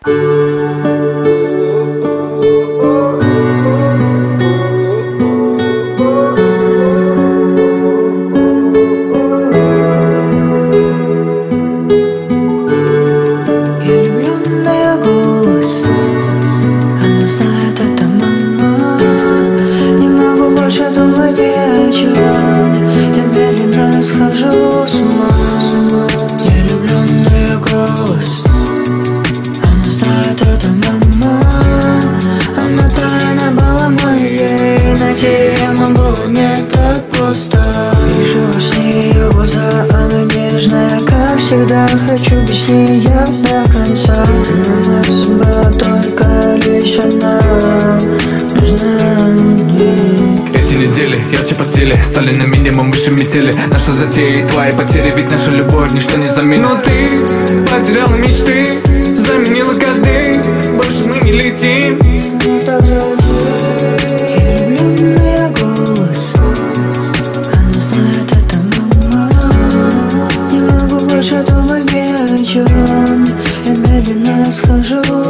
Тема была не так просто. Вижу во сне ее глаза, она нежная, как всегда. Хочу быть с ней я до конца. Моя судьба только лишь одна, нужна мне. Эти недели ярче постели стали на минимум выше метели. Наши затеи и твои потери, ведь наша любовь ничто не заменит. Но ты потеряла мечты, заменила коды, больше мы не летим. Влюбленный голос, она знает, это мама. Не могу больше думать вечером, я медленно схожу.